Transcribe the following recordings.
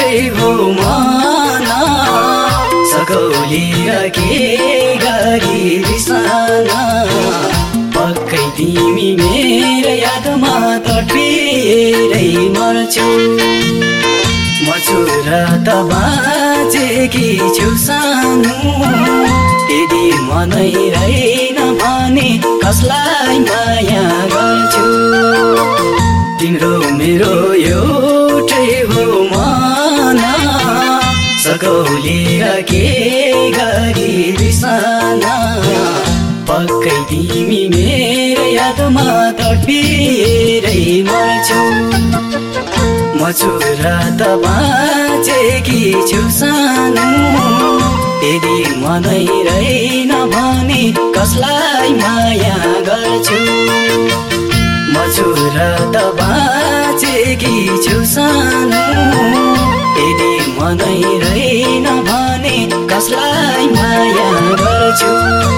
हो मन सकौली के गरी बिसान पक्कै तिमी मेरो यादमा तडपिएरै मर्छौ म छु र त बाँचेकी छु सानो यदि मनै रहेन भने कसलाई माया गर्छु तिम्रो मेरो एउटै हो मन सकौली के गरी बिसाना पक्कै तिमी मेरो यादमा तडपिएरै मर्छौ म छु र त बाँचेकी छु सानो यदि मनै रहेन भने कसलाई माया गर्छु म छु र त बाँचेकी छु सानो यदि मनै रहेन भने कसलाई माया गर्छु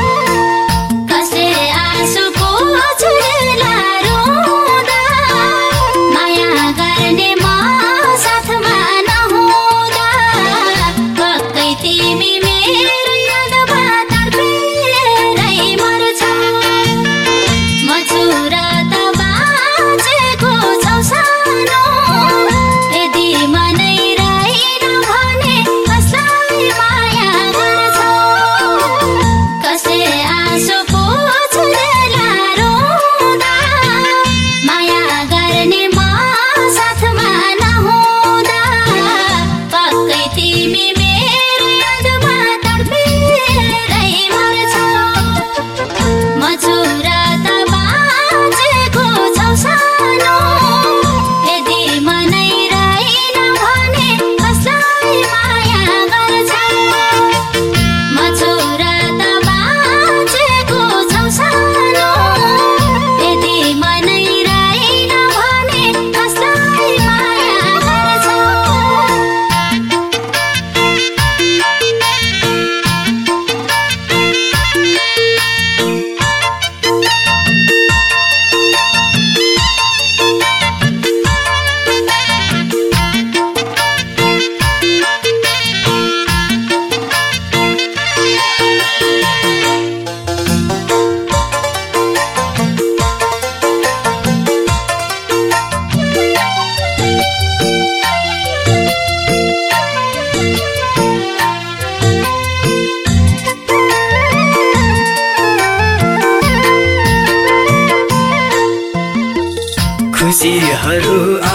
खुसीहरू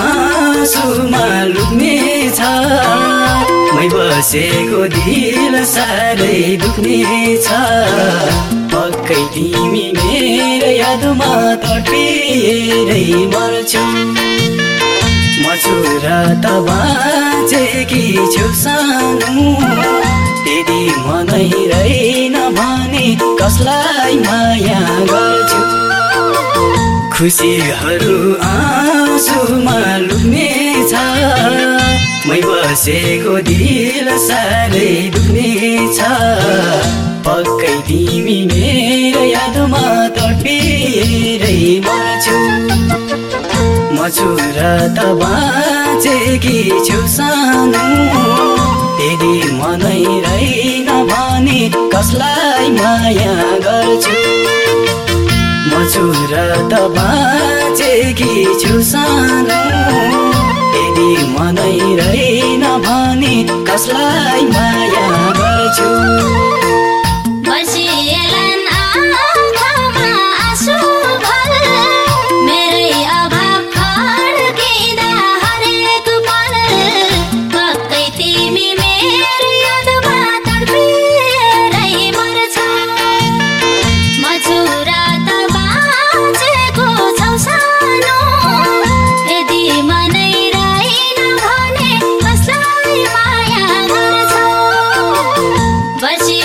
आँसुमा लुक्ने छ मै बसेको दिल साह्रै दुख्ने छ पक्कै तिमी मेरो यादमा तडपिएरै मर्छौ म छु र त बाँचेकी छु सानो यदि मनै रहेन भने कसलाई माया गर्छु खुसीहरू आँसुमा लुक्ने छ मै बसेको दिल साह्रै दुख्ने छ पक्कै तिमी मेरो यादमा तडपिएरै मर्छौ म छु र त बाँचेकी छु सानो यदि मनै रहेन भने कसलाई माया गर्छु म छु र त बाँचेकी छु सानो यदि मनै रहेन भने कसलाई माया गर्छु बसी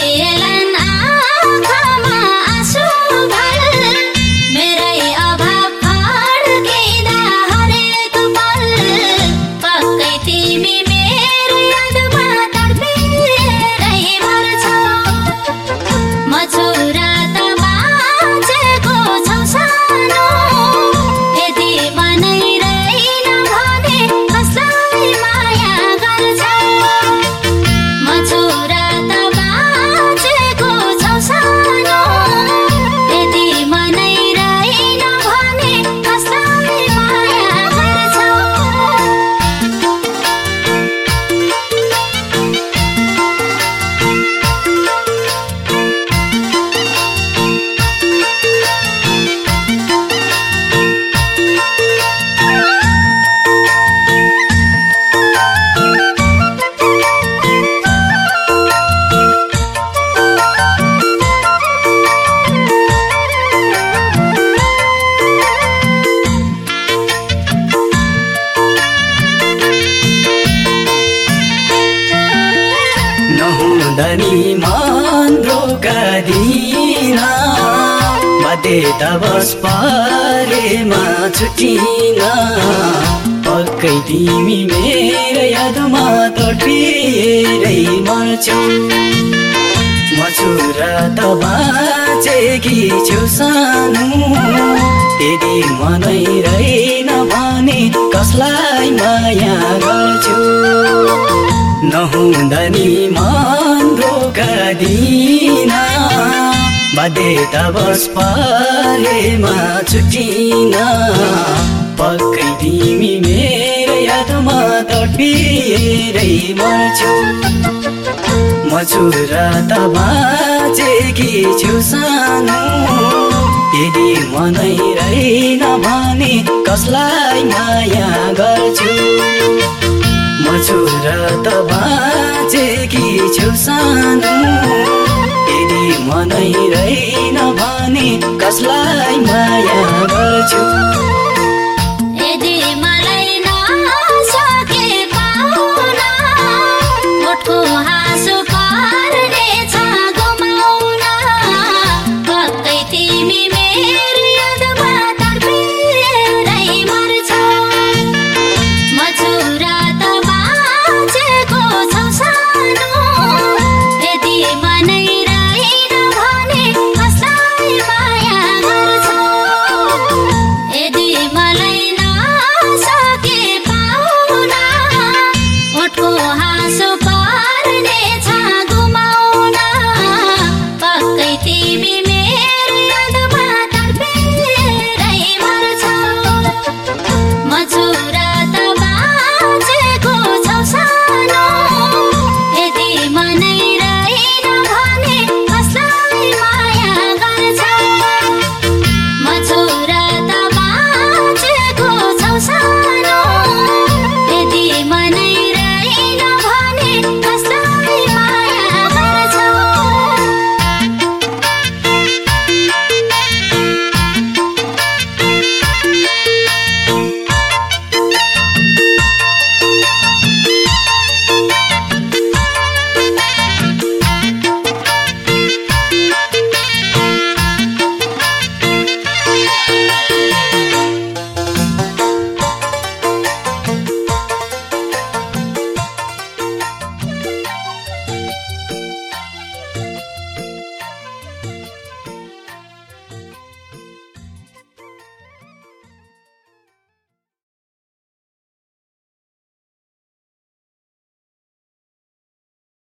नहुँदा नि मन धोका दिन बाध्यतावश पारेमा छुटिन पक्कै तिमी मेरो यादमा तडपिएरै मर्छौ म छु र त बाँचेकी छेउ सानो यदि मनै रहेन भने कसलाई माया गर्छु नहुँदा नि मन धोका दिन बाध्यतावश पारेमा छुटिन पक्कै तिमी मेरो यादमा तडपिएरै मर्छौ म छु र त बाँचेकी छेउ सानो यदि मनै रहेन भने कसलाई माया गर्छु म छु र त बाँचेकी छेउ सानो यदि मनै रहेन भने कसलाई माया गर्छु